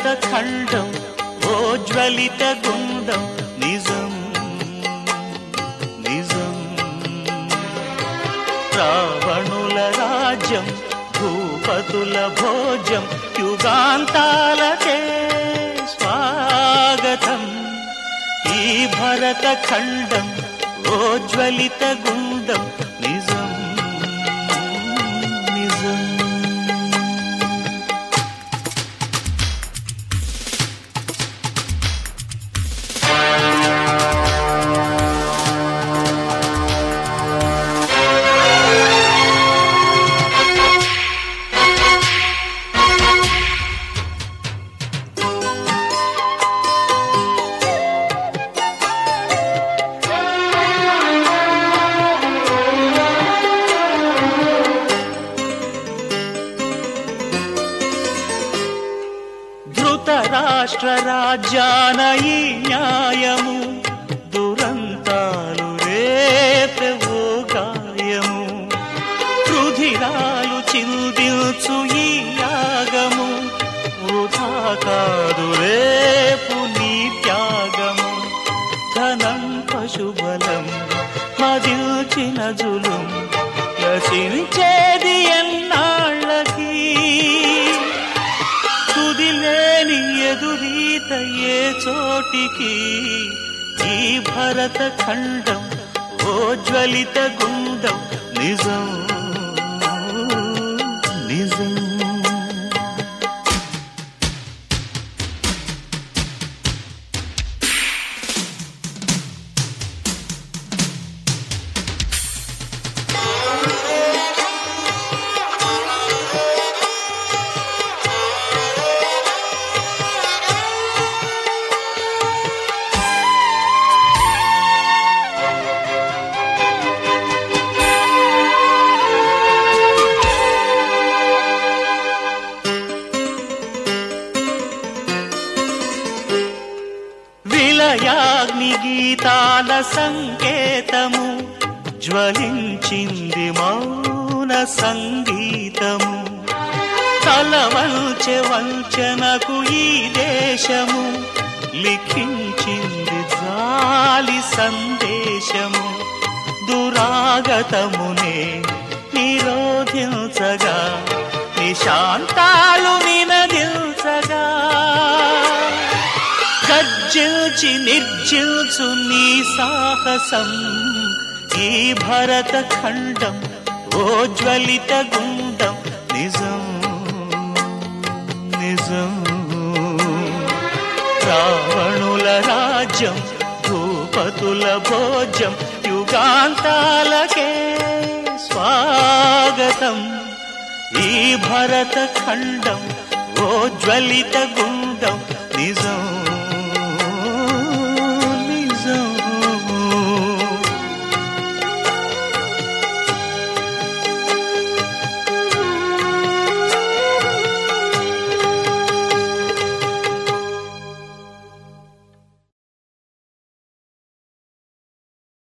ఖండం ఓ జ్వలిత గుండం నిజం నిజం. రావణుల రాజ్యం భూపతుల భోజ్యం యుగాంతాలకే స్వాగతం. ఈ భరత ఖండం ఓ జ్వలిత గుండం నిజం నిజం. రాష్ట్ర రాజ్యాన ఈ న్యాయము దురంతాలు రేపెవో గాయము. రుధిరాలు చిందించు ఈ యాగము వృధా కాదు రేపు నీ త్యాగము. ధనం పశుబలం మదిల్చిన జులుం నశించేది ఎన్నాళ్ళకి. తుదిలేని ఎదురీత ఏ చోటికి. ఈ భరత ఖండం ఓ జ్వలిత గుండం నిజం నిజం. విలయాగ్ని గీతాల సంకేతము జ్వలించింది మౌన సంగీతము. తలవంచె వంచనకు ఈ దేశము లిఖించింది జాలి సందేశము. దురాగతమునే నిరోధించగా నిశాంతాలు నినదించగా. గర్జించి నిర్జిల్చు నీ సాహసం. ఈ భరత ఖండం ఓ జ్వలిత గుండం నిజం నిజం. రావణుల రాజ్యం భూపతుల భోజ్యం యుగాంతాలకే స్వాగతం. ఈ భరత ఖండం ఓ జ్వలిత గుండం నిజం